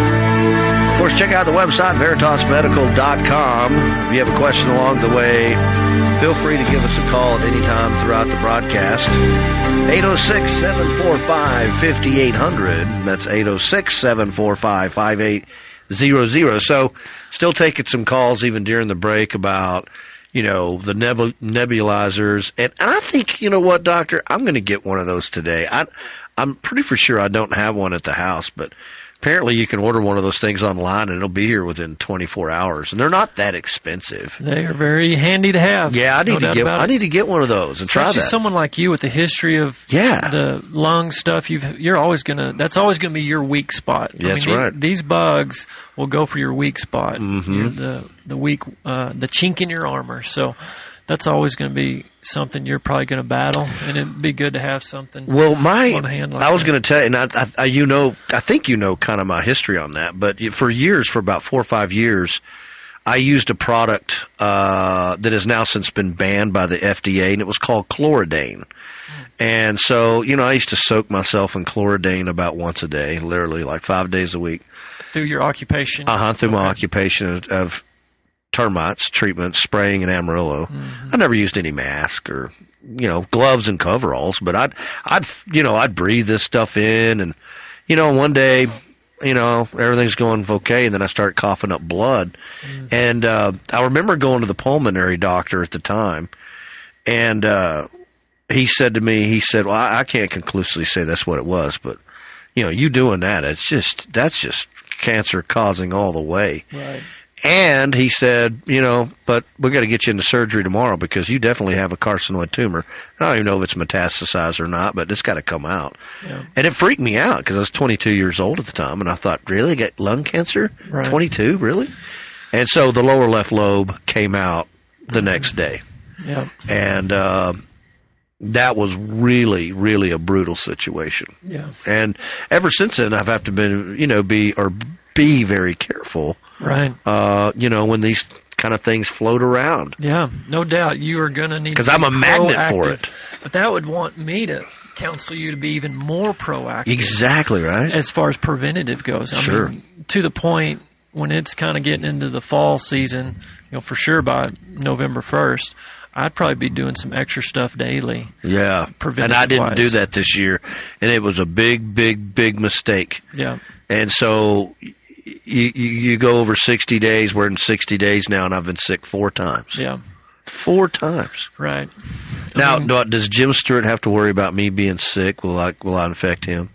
Of course, check out the website, veritas medical dot com. If you have a question along the way, feel free to give us a call at any time throughout the broadcast. eight oh six, seven four five, five eight zero zero. That's eight oh six, seven four five, five eight zero zero. So, still taking some calls even during the break about, you know, the nebul- nebulizers. And, and I think, you know what, Doctor, I'm going to get one of those today. I, I'm pretty for sure I don't have one at the house, but apparently you can order one of those things online and it'll be here within twenty-four hours. And they're not that expensive. They are very handy to have. Yeah, I need no to get I need to get one of those and Especially try that. Someone like you with the history of yeah. the lung stuff, you've, you're always going to, that's always going to be your weak spot. Yeah, that's I mean, right. These, these bugs will go for your weak spot, mm-hmm. your, the, the weak, uh, the chink in your armor. So that's always going to be something you're probably going to battle, and it'd be good to have something well, my, on hand like I was that. going to tell you, and I, I, you know, I think you know kind of my history on that, but for years, for about four or five years, I used a product uh, that has now since been banned by the F D A, and it was called Chlorodaine. And so, you know, I used to soak myself in Chlorodaine about once a day, literally like five days a week. Through your occupation? Uh-huh, through okay. my occupation of, of termites, treatment, spraying, and Amarillo. Mm-hmm. I never used any mask or, you know, gloves and coveralls, but I'd, I'd, you know, I'd breathe this stuff in, and, you know, one day, you know, everything's going okay, and then I start coughing up blood. Mm-hmm. And uh, I remember going to the pulmonary doctor at the time, and uh, he said to me, he said, well, I, I can't conclusively say that's what it was, but, you know, you doing that, it's just, that's just cancer causing all the way. Right. And he said, you know, but we got to get you into surgery tomorrow because you definitely have a carcinoid tumor. I don't even know if it's metastasized or not, but it's got to come out. Yeah. And it freaked me out because I was twenty-two years old at the time, and I thought, really, get lung cancer? Right. twenty-two, really? And so the lower left lobe came out the next day. Yeah. And uh, that was really, really a brutal situation. Yeah. And ever since then, I've had to be, you know, be or be very careful. Right. Uh, you know, when these kind of things float around. Yeah, no doubt. You are going to need to because I'm a be magnet proactive. for it. But that would want me to counsel you to be even more proactive. Exactly right. As far as preventative goes. I Sure. mean, to the point when it's kind of getting into the fall season, you know, for sure by November first, I'd probably be doing some extra stuff daily. Yeah. And I didn't do that this year. And it was a big, big, big mistake. Yeah. And so you, you, you go over sixty days. We're in sixty days now, and I've been sick four times. Yeah. Four times. Right. Now, I mean, do, does Jim Stewart have to worry about me being sick? Will I, will I infect him?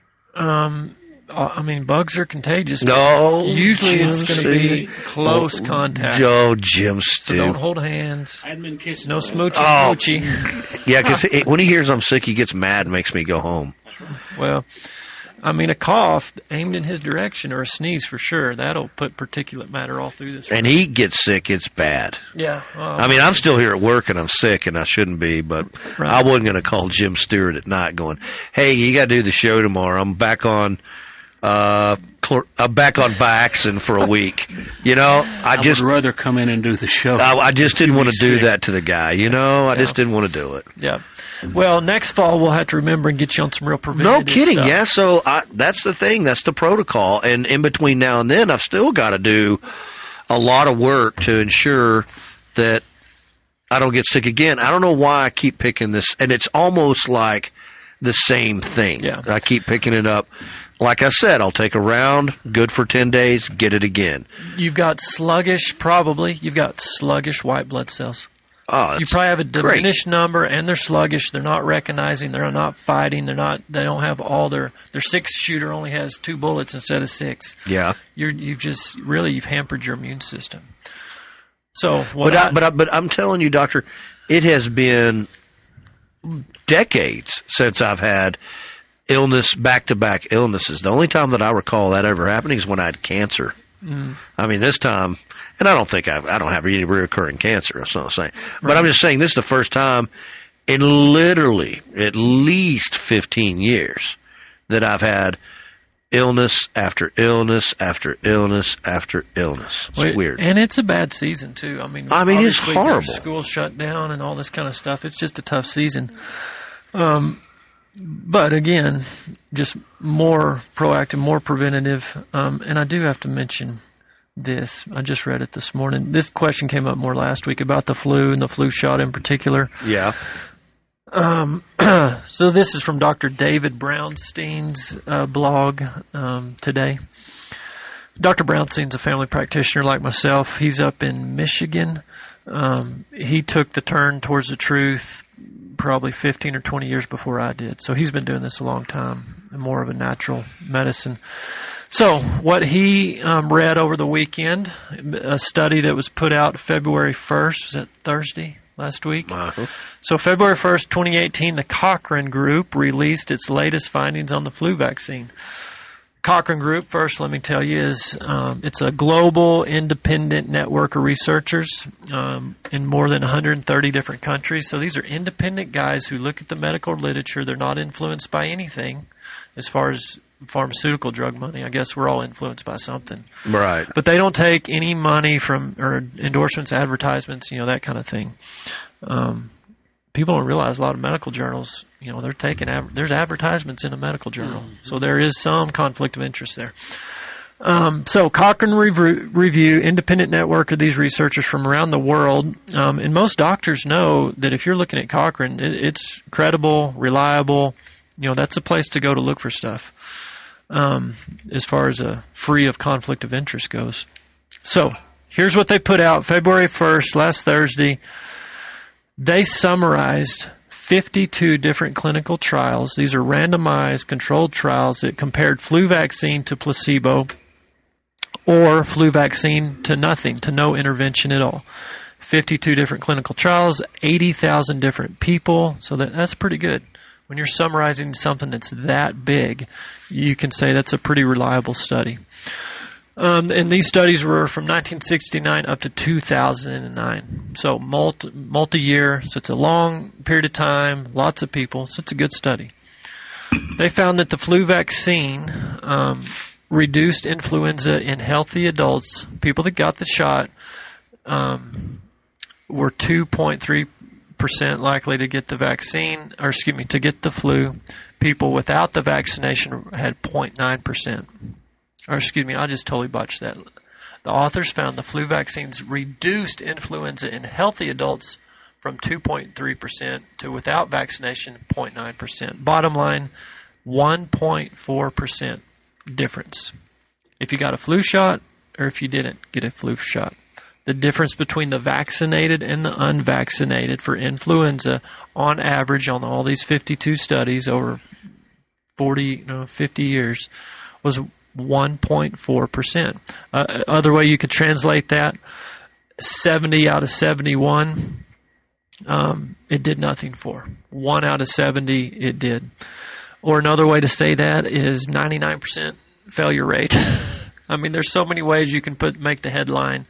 Um, I mean, bugs are contagious. No. Usually Jim it's going to be Stewart. close Oh, contact. Joe, Jim So Stewart. don't hold hands. Admin kissing. No smoochy Oh. smoochy. Yeah, because when he hears I'm sick, he gets mad and makes me go home. Well, I mean, a cough aimed in his direction or a sneeze for sure, that'll put particulate matter all through this. And he gets sick, it's bad. Yeah. Well, I mean, I'm still here at work and I'm sick and I shouldn't be, but Right. I wasn't going to call Jim Stewart at night going, hey, you got to do the show tomorrow. I'm back on, uh, cl- I'm back on Viaxin for a week. You know, I, I just, would rather come in and do the show. I, I just didn't want to do sick. that to the guy. You know, I Yeah. just didn't want to do it. Yeah. Well, next fall we'll have to remember and get you on some real preventative No kidding. stuff. Yeah. So I, that's the thing. That's the protocol. And in between now and then, I've still got to do a lot of work to ensure that I don't get sick again. I don't know why I keep picking this, and it's almost like the same thing. Yeah. I keep picking it up. Like I said, I'll take a round, good for ten days, get it again. You've got sluggish, probably. You've got sluggish white blood cells. Oh, You that's probably have a great. diminished number, and they're sluggish. They're not recognizing. They're not fighting. They're not. They don't have all their. Their six shooter only has two bullets instead of six. Yeah. You're. You've just really you've hampered your immune system. So what? But, I, I, but, I, but I'm telling you, Doctor, it has been decades since I've had illness, back-to-back illnesses. The only time that I recall that ever happening is when I had cancer. Mm. I mean, this time, and I don't think I've, I don't have any recurring cancer. That's what I'm saying. But I'm just saying this is the first time in literally at least fifteen years that I've had illness after illness after illness after illness. It's Well, weird. and it's a bad season too. I mean, I mean, it's obviously, horrible. there's Schools shut down and all this kind of stuff. It's just a tough season. Um, but again, just more proactive, more preventative. Um, and I do have to mention this. I just read it this morning. This question came up more last week about the flu and the flu shot in particular. Yeah. Um, so this is from Doctor David Brownstein's uh, blog um, today. Doctor Brownstein's a family practitioner like myself. He's up in Michigan. Um, he took the turn towards the truth probably fifteen or twenty years before I did. So he's been doing this a long time, and more of a natural medicine. So what he um, read over the weekend, a study that was put out February first, was that Thursday? Last week. Uh-huh. So February first, twenty eighteen, the Cochrane Group released its latest findings on the flu vaccine. Cochrane Group, first let me tell you, is um, it's a global independent network of researchers um, in more than one hundred thirty different countries. So these are independent guys who look at the medical literature. They're not influenced by anything as far as pharmaceutical drug money. I guess we're all influenced by something. Right. But they don't take any money from or endorsements, advertisements, you know, that kind of thing. Um, people don't realize a lot of medical journals, you know, they're taking av- there's advertisements in a medical journal, mm-hmm. So there is some conflict of interest there. Um, so Cochrane Review, Review, independent network of these researchers from around the world, um, and most doctors know that if you're looking at Cochrane, it, it's credible, reliable. You know, that's a place to go to look for stuff. Um, as far as a free of conflict of interest goes. So here's what they put out February first, last Thursday. They summarized fifty-two different clinical trials. These are randomized controlled trials that compared flu vaccine to placebo or flu vaccine to nothing, to no intervention at all. fifty-two different clinical trials, eighty thousand different people, so that, that's pretty good. When you're summarizing something that's that big, you can say that's a pretty reliable study. Um, and these studies were from nineteen sixty-nine up to two thousand nine. So multi, multi-year, so it's a long period of time, lots of people, so it's a good study. They found that the flu vaccine um, reduced influenza in healthy adults. People that got the shot um, were two point three percent likely to get the vaccine, or excuse me, to get the flu. People without the vaccination had zero point nine percent. Or excuse me, I just totally botched that. The authors found the flu vaccines reduced influenza in healthy adults from two point three percent to without vaccination zero point nine percent. Bottom line, one point four percent difference. If you got a flu shot or if you didn't get a flu shot. The difference between the vaccinated and the unvaccinated for influenza on average on all these fifty-two studies over forty, no, fifty years was one point four percent. Uh, other way you could translate that, seventy out of seventy-one, um, it did nothing for. one out of seventy, it did. Or another way to say that is ninety-nine percent failure rate. I mean, there's so many ways you can put make the headline.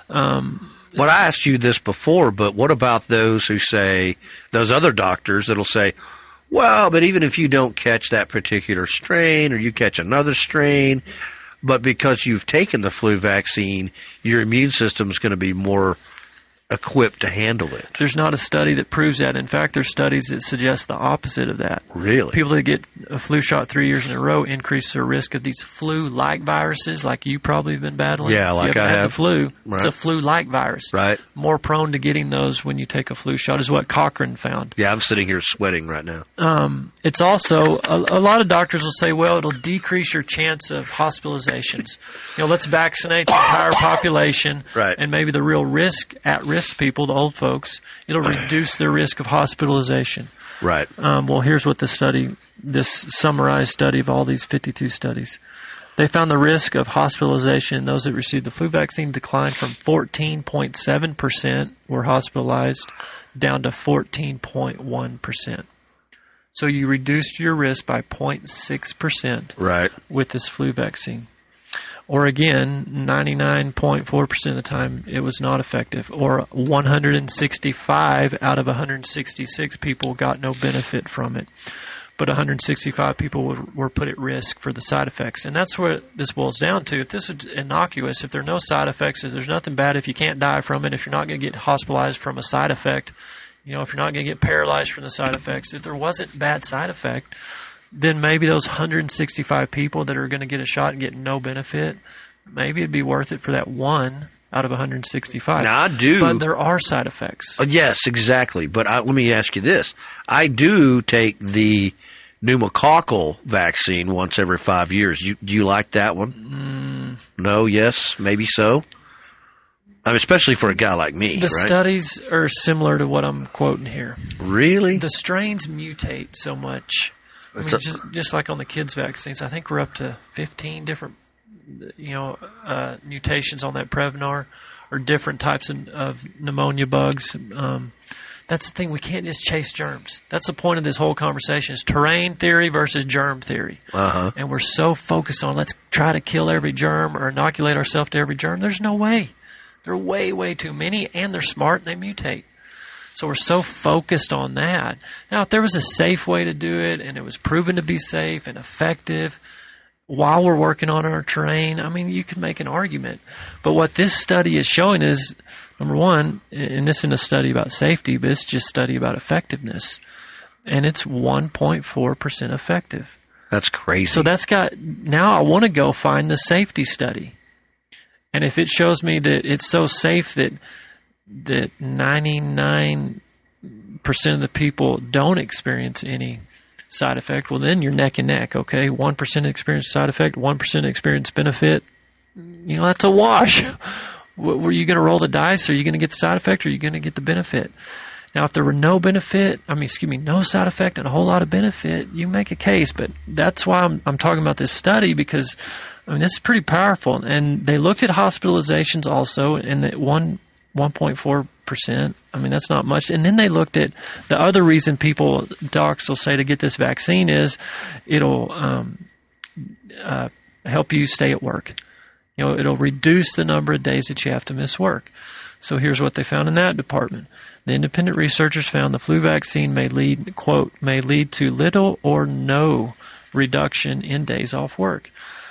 Um, well, I asked you this before, but what about those who say, those other doctors that'll say, well, but even if you don't catch that particular strain or you catch another strain, but because you've taken the flu vaccine, your immune system is going to be more equipped to handle it. There's not a study that proves that. In fact, there's studies that suggest the opposite of that. Really? People that get a flu shot three years in a row increase their risk of these flu-like viruses, like you probably have been battling. Yeah, like you I had have. The flu. Right. It's a flu-like virus. Right. More prone to getting those when you take a flu shot is what Cochrane found. Yeah, I'm sitting here sweating right now. Um, it's also, a, a lot of doctors will say, well, it'll decrease your chance of hospitalizations. You know, let's vaccinate the entire population. Right. And maybe the real risk, at-risk people, the old folks, it'll reduce their risk of hospitalization. Right. Um, well, here's what the study, this summarized study of all these fifty-two studies. They found the risk of hospitalization in those that received the flu vaccine declined from fourteen point seven percent were hospitalized down to fourteen point one percent. So you reduced your risk by zero point six percent right. with this flu vaccine. Or again, ninety-nine point four percent of the time it was not effective. Or one hundred sixty-five out of one hundred sixty-six people got no benefit from it. But one hundred sixty-five people were, were put at risk for the side effects. And that's what this boils down to. If this is innocuous, if there are no side effects, if there's nothing bad, if you can't die from it, if you're not going to get hospitalized from a side effect, you know, if you're not going to get paralyzed from the side effects, if there wasn't bad side effect, then maybe those one hundred sixty-five people that are going to get a shot and get no benefit, maybe it'd be worth it for that one out of one hundred sixty-five. Now, I do. But there are side effects. Uh, yes, exactly. But I, let me ask you this. I do take the pneumococcal vaccine once every five years. You, do you like that one? Mm. No, yes, maybe so. I mean, especially for a guy like me, The right? studies are similar to what I'm quoting here. Really? The strains mutate so much. I mean, A, just, just like on the kids' vaccines, I think we're up to fifteen different, you know, uh, mutations on that Prevnar, or different types of, of pneumonia bugs. Um, that's the thing. We can't just chase germs. That's the point of this whole conversation: is terrain theory versus germ theory. Uh-huh. And we're so focused on let's try to kill every germ or inoculate ourselves to every germ. There's no way. There are way, way too many, and they're smart and they mutate. So we're so focused on that. Now, if there was a safe way to do it and it was proven to be safe and effective while we're working on our terrain, I mean, you could make an argument. But what this study is showing is, number one, and this isn't a study about safety, but it's just a study about effectiveness. And it's one point four percent effective. That's crazy. So that's got, now I want to go find the safety study. And if it shows me that it's so safe that that ninety-nine percent of the people don't experience any side effect, well, then you're neck and neck, okay? one percent experience side effect, one percent experience benefit. You know, that's a wash. Were you going to roll the dice? Are you going to get the side effect, or are you going to get the benefit? Now, if there were no benefit, I mean, excuse me, no side effect and a whole lot of benefit, you make a case. But that's why I'm, I'm talking about this study, because I mean, this is pretty powerful. And they looked at hospitalizations also, and at one one point four percent. I mean, that's not much. And then they looked at the other reason people, docs will say to get this vaccine is it'll um, uh, help you stay at work. You know, it'll reduce the number of days that you have to miss work. So here's what they found in that department. The independent researchers found the flu vaccine may lead, quote, may lead to little or no reduction in days off work.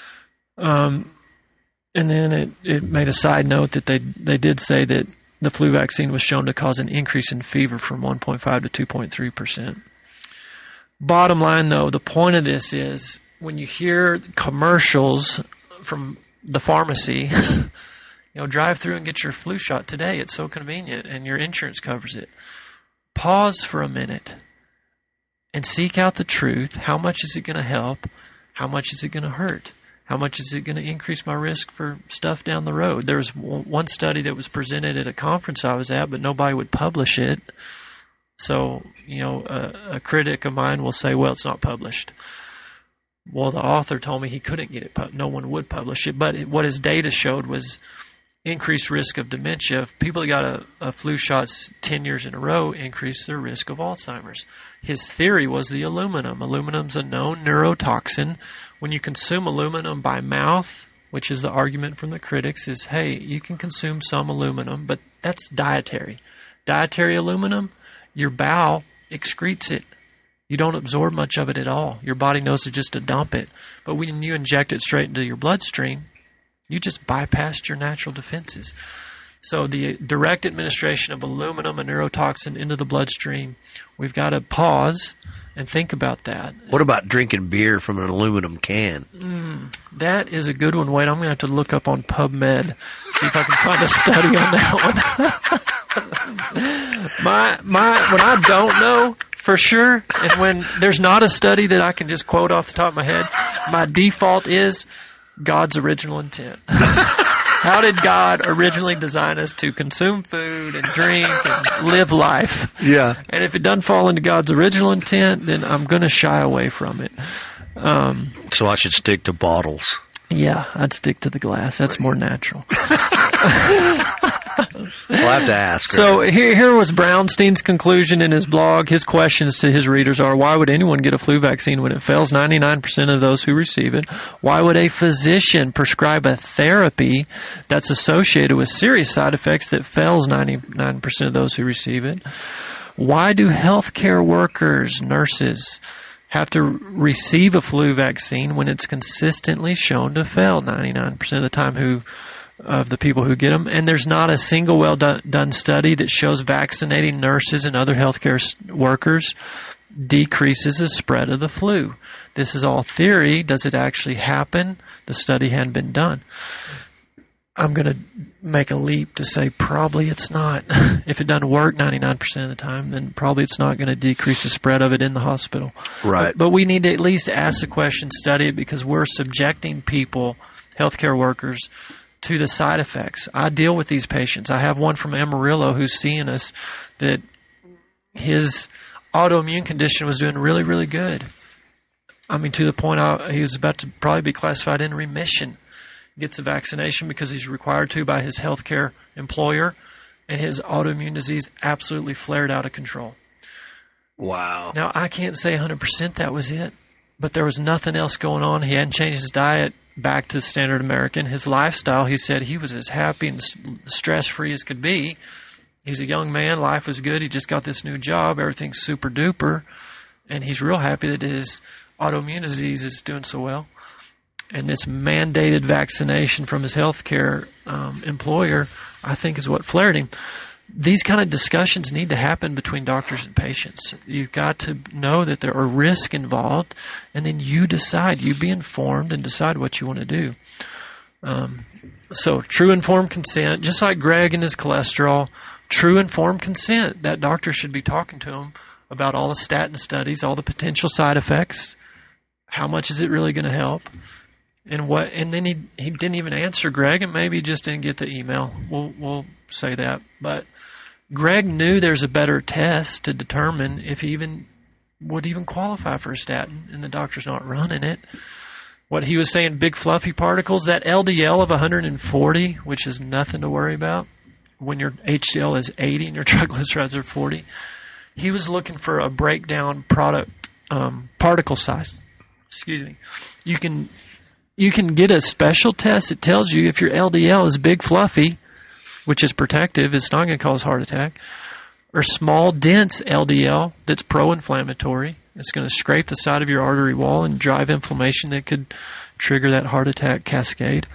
Um, and then it, it made a side note that they they did say that the flu vaccine was shown to cause an increase in fever from one point five to two point three percent. Bottom line, though, the point of this is when you hear commercials from the pharmacy, you know, drive through and get your flu shot today. It's so convenient, and your insurance covers it. Pause for a minute and seek out the truth. How much is it going to help? How much is it going to hurt? How much is it going to increase my risk for stuff down the road? There was one study that was presented at a conference I was at, but nobody would publish it. So, you know, a, a critic of mine will say, well, it's not published. Well, the author told me he couldn't get it. No one would publish it. But what his data showed was increased risk of dementia. If people that got a, a flu shot ten years in a row increased their risk of Alzheimer's. His theory was the aluminum. Aluminum's a known neurotoxin. When you consume aluminum by mouth, which is the argument from the critics, is, hey, you can consume some aluminum, but that's dietary. Dietary aluminum, your bowel excretes it. You don't absorb much of it at all. Your body knows to just to dump it. But when you inject it straight into your bloodstream, you just bypassed your natural defenses. So the direct administration of aluminum, a neurotoxin, into the bloodstream, we've got to pause and think about that. What about drinking beer from an aluminum can? Mm, that is a good one. Wait, I'm going to have to look up on PubMed, see if I can find a study on that one. my, my, when I don't know for sure, and when there's not a study that I can just quote off the top of my head, my default is God's original intent. How did God originally design us to consume food and drink and live life? Yeah. And if it doesn't fall into God's original intent, then I'm going to shy away from it. Um, so I should stick to bottles. Yeah, I'd stick to the glass. That's more natural. We'll have to ask her. So here, here was Brownstein's conclusion in his blog. His questions to his readers are, why would anyone get a flu vaccine when it fails ninety-nine percent of those who receive it? Why would a physician prescribe a therapy that's associated with serious side effects that fails ninety-nine percent of those who receive it? Why do healthcare workers, nurses, have to receive a flu vaccine when it's consistently shown to fail ninety-nine percent of the time who of the people who get them? And there's not a single well done, done study that shows vaccinating nurses and other healthcare workers decreases the spread of the flu. This is all theory. Does it actually happen? The study hadn't been done. I'm going to make a leap to say probably it's not. If it doesn't work ninety-nine percent of the time, then probably it's not going to decrease the spread of it in the hospital. Right. But, but we need to at least ask the question, study it, because we're subjecting people, healthcare workers, to the side effects. I deal with these patients. I have one from Amarillo who's seeing us that his autoimmune condition was doing really, really good. I mean, to the point I, he was about to probably be classified in remission. Gets a vaccination because he's required to by his healthcare employer, and his autoimmune disease absolutely flared out of control. Wow. Now, I can't say one hundred percent that was it, but there was nothing else going on. He hadn't changed his diet back to standard American. His lifestyle, he said he was as happy and stress-free as could be. He's a young man. Life was good. He just got this new job. Everything's super duper. And he's real happy that his autoimmune disease is doing so well. And this mandated vaccination from his healthcare um, employer, I think, is what flared him. These kind of discussions need to happen between doctors and patients. You've got to know that there are risks involved, and then you decide. You be informed and decide what you want to do. Um, so true informed consent, just like Greg and his cholesterol, true informed consent. That doctor should be talking to him about all the statin studies, all the potential side effects. How much is it really going to help? And what? And then he he didn't even answer Greg, and maybe he just didn't get the email. We'll we'll say that. But Greg knew there's a better test to determine if he even would even qualify for a statin, and the doctor's not running it. what he was saying, big fluffy particles, that L D L of one hundred forty, which is nothing to worry about when your H D L is eighty and your triglycerides are forty. He was looking for a breakdown product um, particle size. Excuse me. You can you can get a special test that tells you if your L D L is big fluffy, which is protective, it's not going to cause heart attack, or small dense L D L that's pro-inflammatory. It's going to scrape the side of your artery wall and drive inflammation that could trigger that heart attack cascade.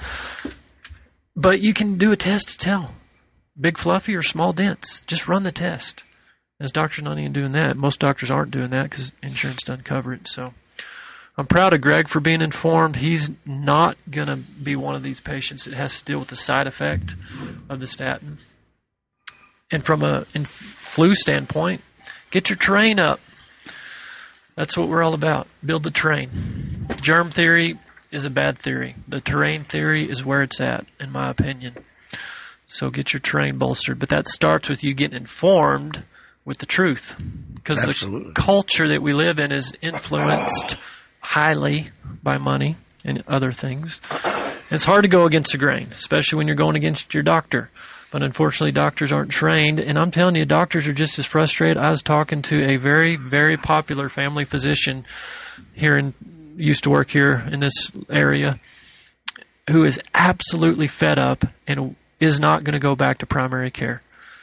But you can do a test to tell. Big fluffy or small dense. Just run the test. As doctors not even doing that. Most doctors aren't doing that because insurance doesn't cover it. So I'm proud of Greg for being informed. He's not going to be one of these patients that has to deal with the side effect of the statin. And from a in flu standpoint, get your train up. That's what we're all about. Build the train. Germ theory is a bad theory. The terrain theory is where it's at, in my opinion. So get your train bolstered. But that starts with you getting informed with the truth. Because the culture that we live in is influenced highly by money and other things. And it's hard to go against the grain, especially when you're going against your doctor. But unfortunately, doctors aren't trained. And I'm telling you, doctors are just as frustrated. I was talking to a very, very popular family physician here in, used to work here in this area, who is absolutely fed up and is not going to go back to primary care.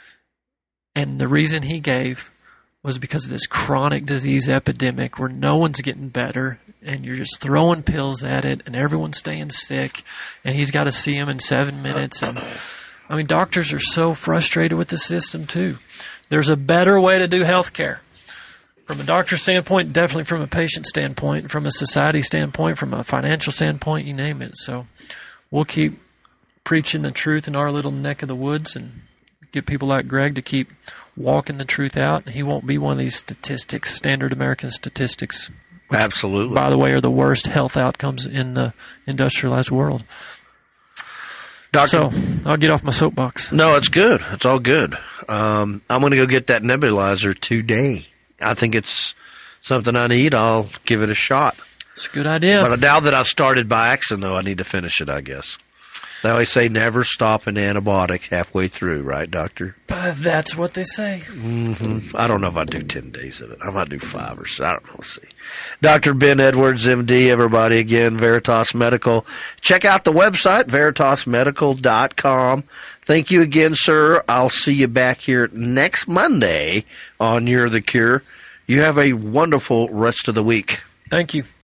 And the reason he gave was because of this chronic disease epidemic where no one's getting better and you're just throwing pills at it and everyone's staying sick and he's got to see him in seven minutes. And I mean, doctors are so frustrated with the system too. There's a better way to do healthcare. From a doctor standpoint, definitely from a patient standpoint, from a society standpoint, from a financial standpoint, you name it. So we'll keep preaching the truth in our little neck of the woods and get people like Greg to keep walking the truth out. He won't be one of these statistics, standard American statistics. Which, absolutely. By the way, are the worst health outcomes in the industrialized world. Doctor, so I'll get off my soapbox. No, it's good. It's all good. Um, I'm going to go get that nebulizer today. I think it's something I need. I'll give it a shot. It's a good idea. But now that I started by accident, though, I need to finish it, I guess. They always say never stop an antibiotic halfway through, right, doctor? But that's what they say. Mm-hmm. I don't know if I'd do ten days of it. I might do five or so. I don't know. We'll see. Doctor Ben Edwards, M D, everybody, again, Veritas Medical. Check out the website, veritas medical dot com. Thank you again, sir. I'll see you back here next Monday on You're the Cure. You have a wonderful rest of the week. Thank you.